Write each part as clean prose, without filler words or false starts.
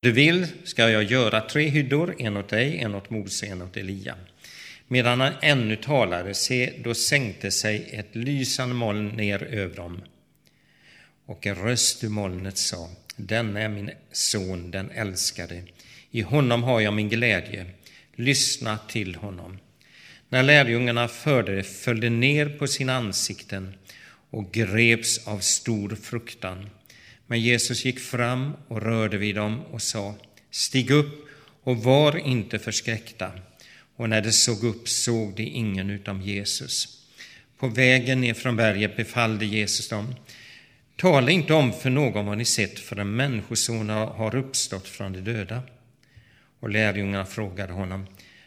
Du vill ska jag göra 3 hyddor, en åt dig, en åt Mose, en åt Elia. Medan han ännu talade, då sänkte sig ett lysande moln ner över dem. Och en röst ur molnet sa: Den är min son, den älskade. I honom har jag min glädje. Lyssna till honom. När lärjungarna följde ner på sina ansikten och greps av stor fruktan. Men Jesus gick fram och rörde vid dem och sa: Stig upp och var inte förskräckta. Och när de såg upp såg de ingen utom Jesus. På vägen ner från berget befallde Jesus dem: Tala inte om för någon vad ni sett, förrän Människosonen har uppstått från de döda. Och lärjungarna frågade honom: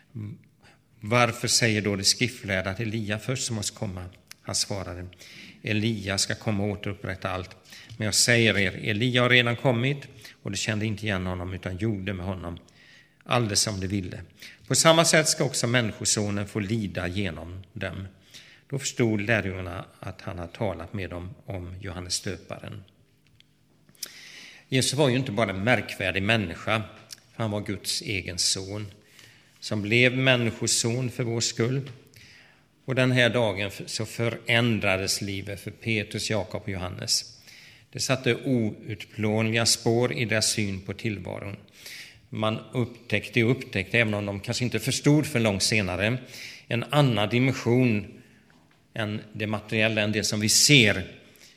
Varför säger då de skriftlärda att Elia först måste komma? Han svarade: Elia ska komma och återupprätta allt. Men jag säger er, Elia har redan kommit, och de kände inte igen honom utan gjorde med honom alldeles som de ville. På samma sätt ska också Människosonen få lida genom dem. Då förstod lärjungarna att han hade talat med dem om Johannes döparen. Jesus var ju inte bara en märkvärdig människa, för han var Guds egen son som blev människoson för vår skull. Och den här dagen så förändrades livet för Petrus, Jakob och Johannes. Det satte outplånliga spår i deras syn på tillvaron. Man upptäckte, även om de kanske inte förstod för långt senare, en annan dimension än det materiella, än det som vi ser.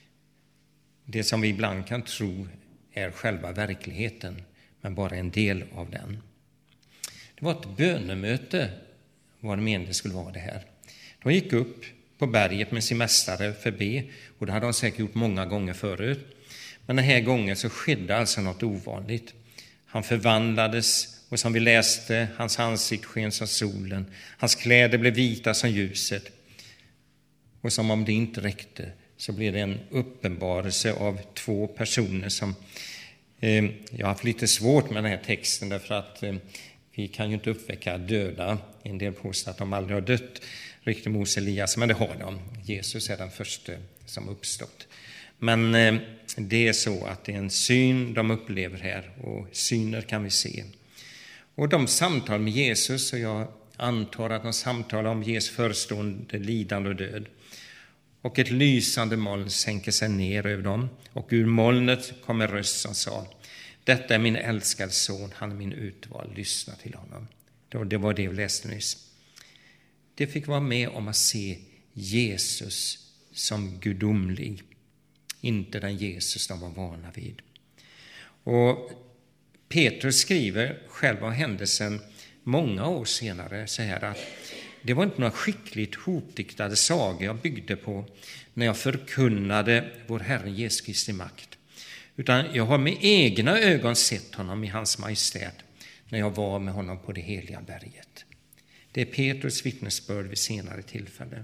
Det som vi ibland kan tro är själva verkligheten, men bara en del av den. Det var ett bönemöte, vad det menade skulle vara det här. De gick upp på berget med sin mästare för be, och det hade de säkert gjort många gånger förut. Men den här gången så skedde alltså något ovanligt. Han förvandlades, och som vi läste, hans ansikte sken som solen. Hans kläder blev vita som ljuset. Och som om det inte räckte så blev det en uppenbarelse av 2 personer som... Jag har haft lite svårt med den här texten, därför att vi kan ju inte uppväcka döda. En del påstår att de aldrig har dött, riktigt Mose Elias, men det har de. Jesus är den första som uppstått. Men det är så att det är en syn de upplever här, och syner kan vi se. Och de samtal med Jesus, och jag antar att de samtalar om Jesu förestående lidande och död. Och ett lysande moln sänker sig ner över dem, och ur molnet kommer röst som sa: Detta är min älskade son, han är min utvald, lyssna till honom. Det var det vi läste nyss. Det fick vara med om att se Jesus som gudomlig, inte den Jesus de var vana vid. Och Petrus skriver själv om händelsen många år senare så här att det var inte några skickligt hopdiktade sagor jag byggde på när jag förkunnade vår Herre Jesu Kristi makt, utan jag har med egna ögon sett honom i hans majestät när jag var med honom på det heliga berget. Det är Petrus vittnesbörd vid senare tillfällen.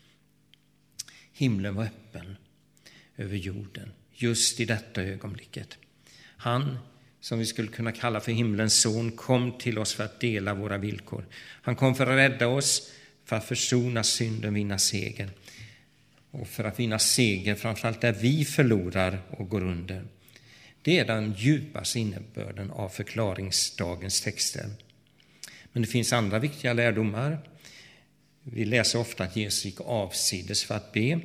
Himlen var öppen över jorden just i detta ögonblicket. Han, som vi skulle kunna kalla för himlens son, kom till oss för att dela våra villkor. Han kom för att rädda oss, för att försona synden, vinna seger. Och för att vinna seger framförallt där vi förlorar och går under. Det är den djupaste innebörden av förklaringsdagens texter. Men det finns andra viktiga lärdomar. Vi läser ofta att Jesus gick avsides för att be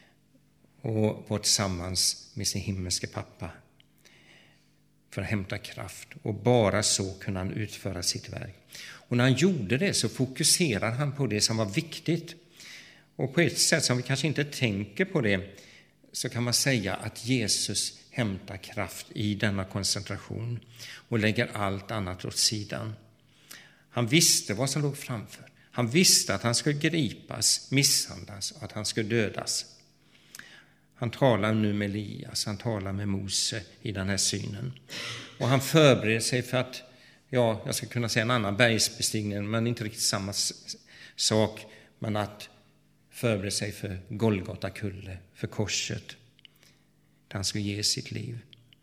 och var tillsammans med sin himmelske pappa för att hämta kraft, och bara så kunde han utföra sitt verk. Och när han gjorde det så fokuserade han på det som var viktigt, och på ett sätt som vi kanske inte tänker på det så kan man säga att Jesus hämtar kraft i denna koncentration och lägger allt annat åt sidan. Han visste vad som låg framför. Han visste att han skulle gripas, misshandlas och att han skulle dödas. Han talar nu med Elias, han talar med Mose i den här synen. Och han förbereder sig för att, jag ska kunna säga en annan bergsbestigning, men inte riktigt samma sak, men att förbereda sig för Golgata kulle, för korset, där han skulle ge sitt liv.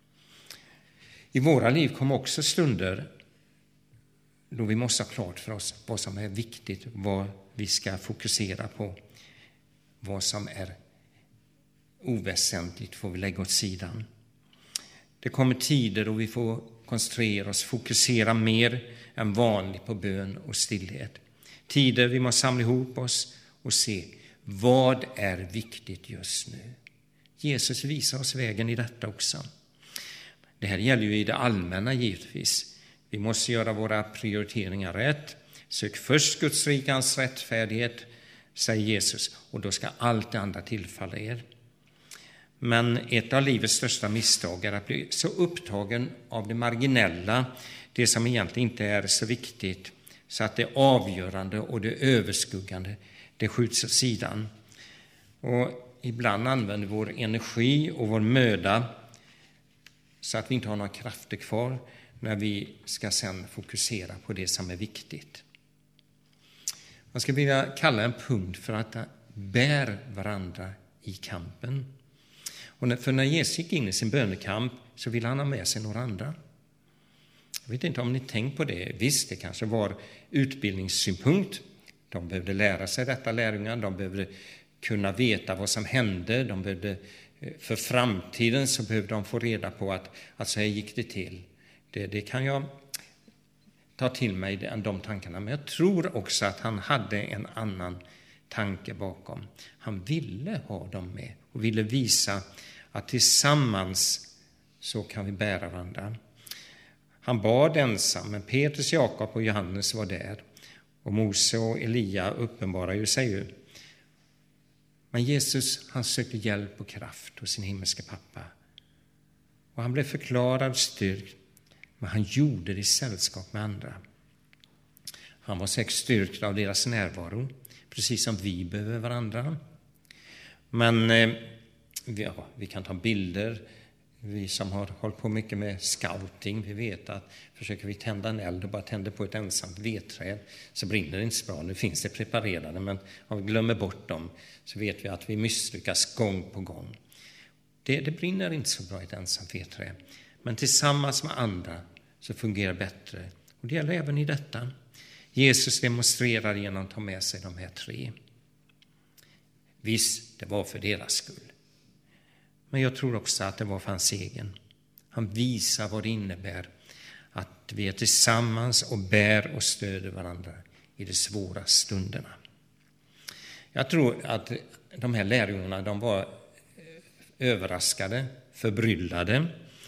I våra liv kommer också stunder då vi måste ha klart för oss vad som är viktigt, vad vi ska fokusera på, vad som är oväsentligt får vi lägga åt sidan. Det kommer tider då vi får koncentrera oss, fokusera mer än vanligt på bön och stillhet. Tider vi måste samla ihop oss och se vad är viktigt just nu. Jesus visar oss vägen i detta också. Det här gäller ju i det allmänna givetvis. Vi måste göra våra prioriteringar rätt. Sök först Guds rike, hans rättfärdighet, säger Jesus, och då ska allt det andra tillfalla er. Men ett av livets största misstag är att bli så upptagen av det marginella, det som egentligen inte är så viktigt, så att det avgörande och det överskuggande, det skjuts åt sidan. Och ibland använder vår energi och vår möda så att vi inte har några krafter kvar när vi ska sedan fokusera på det som är viktigt. Man ska vilja kalla en punkt för att bär varandra i kampen. Och för när Jesus gick in i sin bönekamp så ville han ha med sig några andra. Jag vet inte om ni tänkt på det. Visst, det kanske var utbildningssynpunkt. De behövde lära sig detta, lärjungar. De behövde kunna veta vad som hände. De behövde, för framtiden så behövde de få reda på att så här gick det till. Det kan jag ta till mig de tankarna. Men jag tror också att han hade en annan tanke bakom. Han ville ha dem med och ville visa att tillsammans så kan vi bära varandra. Han bad ensam, men Petrus, Jakob och Johannes var där. Och Mose och Elia uppenbarar ju sig ju. Men Jesus, han sökte hjälp och kraft hos sin himmelska pappa. Och han blev förklarad styrkt, men han gjorde det i sällskap med andra. Han var säkert styrkt av deras närvaro, precis som vi behöver varandra. Men vi kan ta bilder. Vi som har hållit på mycket med scouting, vi vet att försöker vi tända en eld och bara tänder på ett ensamt vedträd så brinner det inte så bra. Nu finns det preparerade, men om vi glömmer bort dem så vet vi att vi misslyckas gång på gång. Det brinner inte så bra ett ensamt vedträd, men tillsammans med andra så fungerar det bättre. Och det gäller även i detta. Jesus demonstrerar genom att ta med sig de här tre. Visst, det var för deras skull. Men jag tror också att det var för hans egen. Han visar vad det innebär att vi är tillsammans och bär och stöder varandra i de svåra stunderna. Jag tror att de här lärjungarna, de var överraskade, förbryllade.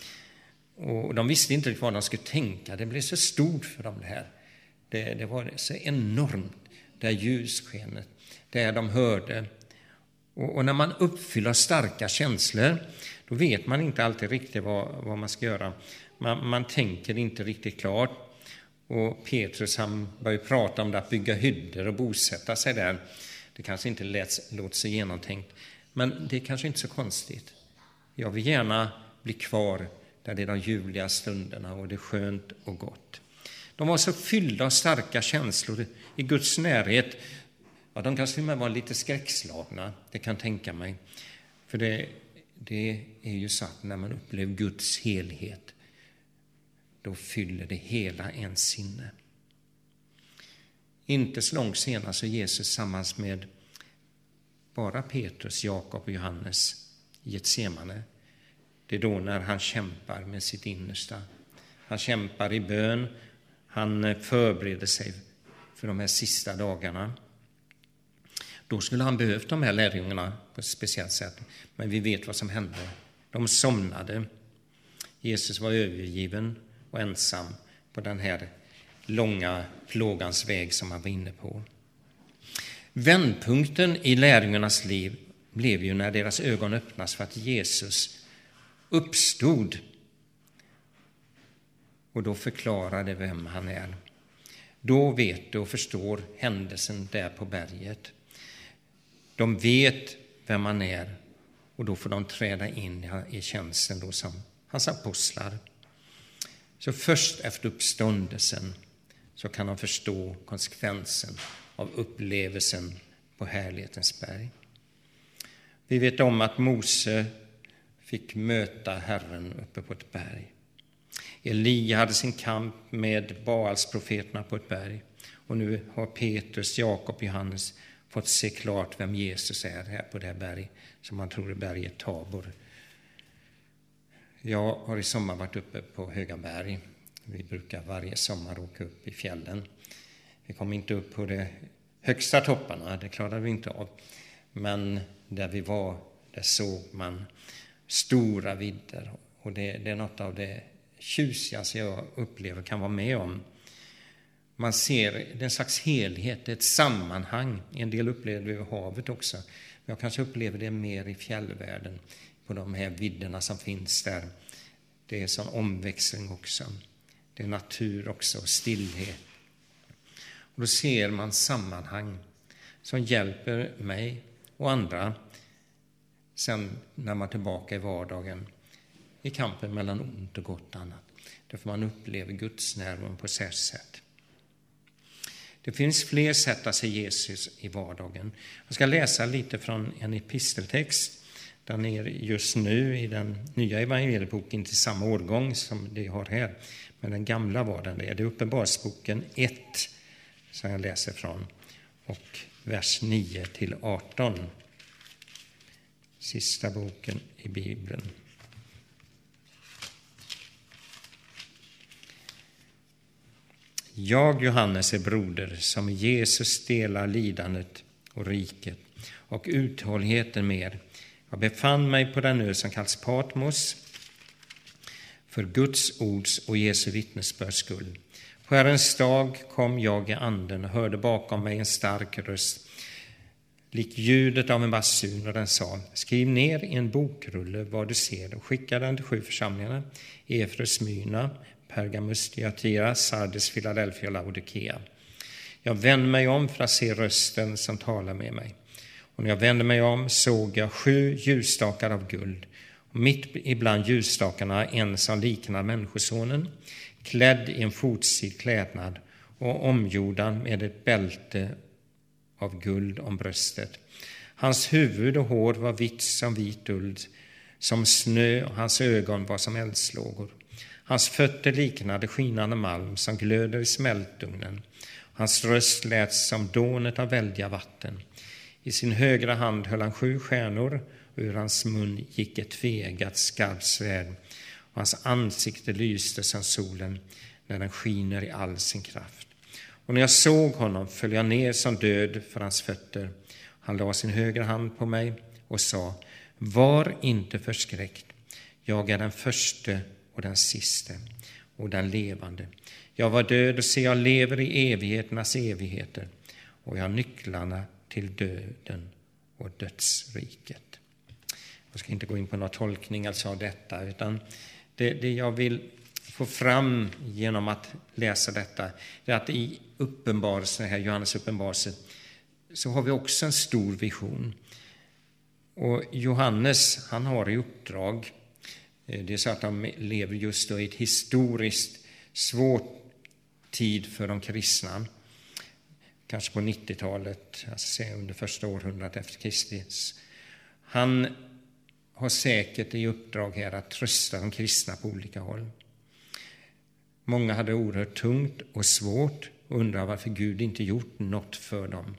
Och de visste inte vad de skulle tänka. Det blev så stort för dem det här. Det var så enormt, det här ljusskenet, det de hörde. Och när man uppfyller starka känslor, då vet man inte alltid riktigt vad man ska göra. Man tänker inte riktigt klart. Och Petrus, han börjar prata om det, att bygga hyddor och bosätta sig där. Det kanske inte låter sig genomtänkt, men det är kanske inte så konstigt. Jag vill gärna bli kvar där det är de ljuvliga stunderna och det är skönt och gott. De var så fyllda av starka känslor i Guds närhet. Ja, de kanske var lite skräckslagna, det kan tänka mig. För det är ju så att när man upplever Guds helhet, då fyller det hela ens sinne. Inte så långt senare så Jesus tillsammans med bara Petrus, Jakob och Johannes i Getsemane. Det är då när han kämpar med sitt innersta. Han kämpar i bön, han förbereder sig för de här sista dagarna. Då skulle han behövt de här lärjungarna på ett speciellt sätt. Men vi vet vad som hände. De somnade. Jesus var övergiven och ensam på den här långa plågans väg som han var inne på. Vändpunkten i lärjungarnas liv blev ju när deras ögon öppnas för att Jesus uppstod. Och då förklarade vem han är. Då vet och förstår händelsen där på berget. De vet vem han är och då får de träda in i tjänsten då som hans apostlar. Så först efter uppståndelsen så kan de förstå konsekvensen av upplevelsen på härlighetens berg. Vi vet om att Mose fick möta Herren uppe på ett berg. Elia hade sin kamp med Baalsprofeterna på ett berg. Och nu har Petrus, Jakob och Johannes fått se klart vem Jesus är här på det här berget som man tror är berget Tabor. Jag har i sommar varit uppe på Höga berg Vi brukar varje sommar åka upp i fjällen. Vi kom inte upp på de högsta topparna, det klarade vi inte av. Men där vi var, där såg man stora vidder. Och det är något av det tjusigaste jag upplever kan vara med om. Man ser det är en slags helhet, ett sammanhang. En del upplever det över havet också. Men jag kanske upplever det mer i fjällvärlden, på de här vidderna som finns där. Det är sån omväxling också. Det är natur också, stillhet. Och då ser man sammanhang som hjälper mig och andra sen när man är tillbaka i vardagen, i kampen mellan ont och gott annat. Därför man upplever Guds närvaro på så sätt. Det finns fler sätt att se Jesus i vardagen. Jag ska läsa lite från en episteltext. Den är just nu i den nya evangelieboken, inte samma årgång som det har här. Men den gamla var den. Det är Uppenbarelseboken 1 som jag läser från. Och vers 9 till 18. Sista boken i Bibeln. Jag, Johannes, är broder som Jesus delar lidandet och riket och uthålligheten med. Jag befann mig på den ö som kallas Patmos för Guds ords och Jesu vittnesbörds skull. På Herrens dag kom jag i anden och hörde bakom mig en stark röst, lik ljudet av en basun, och den sa: skriv ner i en bokrulle vad du ser och skicka den till 7 församlingarna: Efesus, Smyrna, Pergamus, Thyatira, Sardes, Filadelfia och Laodikea. Jag vände mig om för att se rösten som talar med mig. Och när jag vände mig om såg jag 7 ljusstakar av guld. Och mitt ibland ljusstakarna en som liknade människosonen, klädd i en fotsid klädnad och omgjord med ett bälte av guld om bröstet. Hans huvud och hår var vitt som vit ull, som snö, och hans ögon var som eldslågor. Hans fötter liknade skinande malm som glöder i smältugnen. Hans röst lät som dånet av väldiga vatten. I sin högra hand höll han 7 stjärnor, och ur hans mun gick ett tveeggat skarpt svärd. Och hans ansikte lyste som solen när den skiner i all sin kraft. Och när jag såg honom föll jag ner som död för hans fötter. Han la sin högra hand på mig och sa: var inte förskräckt. Jag är den förste och den siste och den levande. Jag var död och se, jag lever i evigheternas evigheter, och jag har nycklarna till döden och dödsriket. Jag ska inte gå in på några tolkning av detta, utan det jag vill få fram genom att läsa detta är att i uppenbarelsen, här Johannes uppenbarelse, så har vi också en stor vision. Och Johannes, han har i uppdrag, det är så att han lever just då i ett historiskt svårt tid för de kristna. Kanske på 90-talet, alltså under första århundradet efter Kristus. Han har säkert i uppdrag här att trösta de kristna på olika håll. Många hade oerhört tungt och svårt och undrar varför Gud inte gjort något för dem.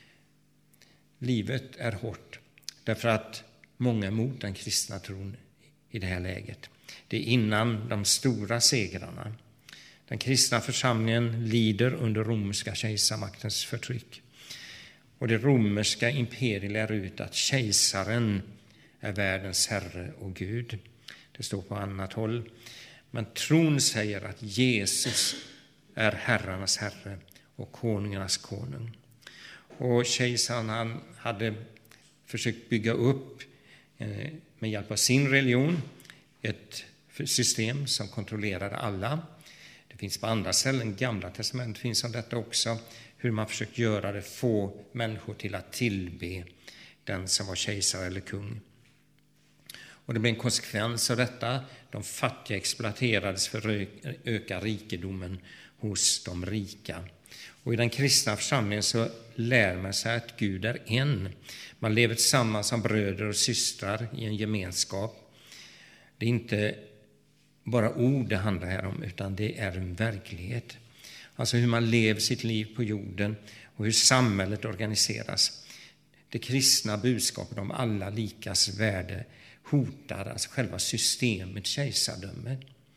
Livet är hårt därför att många är emot den kristna tron i det här läget. Det är innan de stora segrarna. Den kristna församlingen lider under romerska kejsarmaktens förtryck. Och det romerska imperiet lär ut att kejsaren är världens herre och Gud. Det står på annat håll. Men tron säger att Jesus är herrarnas herre och konungarnas konung. Och kejsaren, han hade försökt bygga upp med hjälp av sin religion ett system som kontrollerade alla. Det finns på andra ställen, Gamla testamentet finns om detta också, hur man försökt göra det, få människor till att tillbe den som var kejsare eller kung. Och det blev en konsekvens av detta. De fattiga exploaterades för att öka rikedomen hos de rika. Och i den kristna församlingen så lär man sig att Gud är en. Man lever tillsammans som bröder och systrar i en gemenskap. Det är inte bara ord det handlar här om, utan det är en verklighet. Alltså hur man lever sitt liv på jorden och hur samhället organiseras. Det kristna budskapet om alla likas värde hotar alltså själva systemet kejsardöme.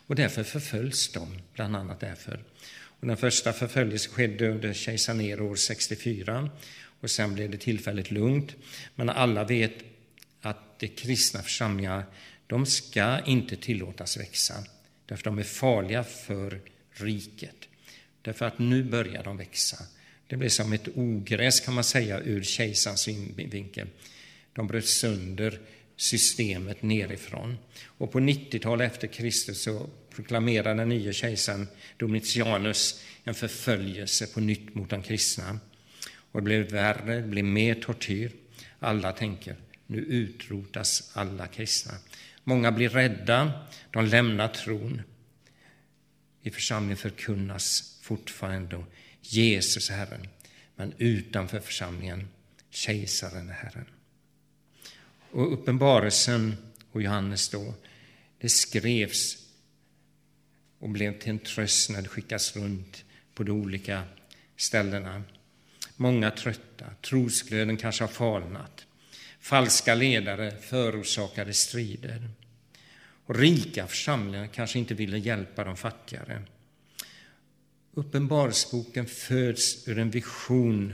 Och därför förföljs de, bland annat därför. Och den första förföljelsen skedde under kejsar Nero år 64. Och sen blev det tillfälligt lugnt. Men alla vet att de kristna församlingarna, de ska inte tillåtas växa. Därför de är farliga för riket. Därför att nu börjar de växa. Det blir som ett ogräs kan man säga ur kejsarens synvinkel. De bröt sönder systemet nerifrån. Och på 90-talet efter Kristus så proklamerade den nya kejsaren Domitianus en förföljelse på nytt mot de kristna. Och det blev värre, det blev mer tortyr. Alla tänker, nu utrotas alla kristna. Många blir rädda, de lämnar tron. I församlingen förkunnas fortfarande Jesus är Herren, men utanför församlingen kejsaren är Herren. Och uppenbarelsen och Johannes då, det skrevs och blev till en tröst när det skickas runt på de olika ställena. Många trötta, trosglöden kanske har falnat. Falska ledare förorsakade strider. Och rika församlingar kanske inte ville hjälpa de fattigare. Uppenbarelseboken föds ur en vision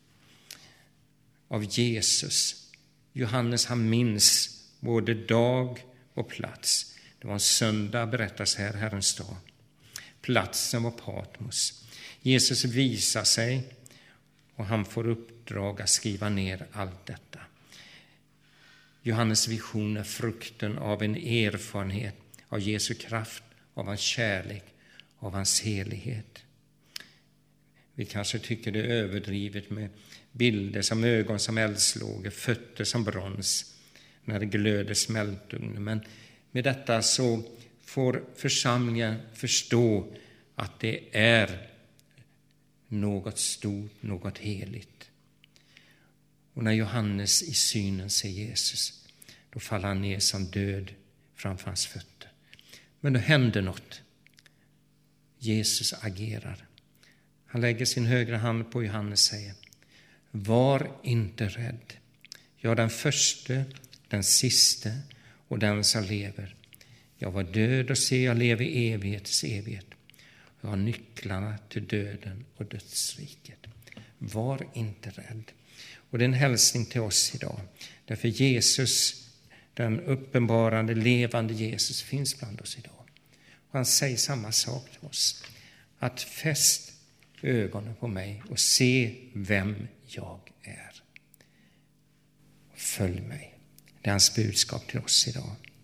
av Jesus. Johannes han minns både dag och plats. Det var en söndag, berättas här, Herrens dag. Platsen var Patmos. Jesus visar sig och han får uppdrag att skriva ner allt detta. Johannes vision är frukten av en erfarenhet av Jesu kraft, av hans kärlek, av hans helighet. Vi kanske tycker det är överdrivet med bilder som ögon som eldslågor, fötter som brons när det glöder smältugn. Men med detta så får församlingen förstå att det är något stort, något heligt. Och när Johannes i synen ser Jesus, då faller han ner som död framför hans fötter. Men då händer något. Jesus agerar. Han lägger sin högra hand på Johannes och säger: var inte rädd. Jag är den förste, den siste och den som lever. Jag var död och se, jag lever i evighets evighet. Jag har nycklarna till döden och dödsriket. Var inte rädd. Och det är en hälsning till oss idag. Därför Jesus, den uppenbarande, levande Jesus, finns bland oss idag. Och han säger samma sak till oss. Att fäst ögonen på mig och se vem jag är. Följ mig. Det är hans budskap till oss idag.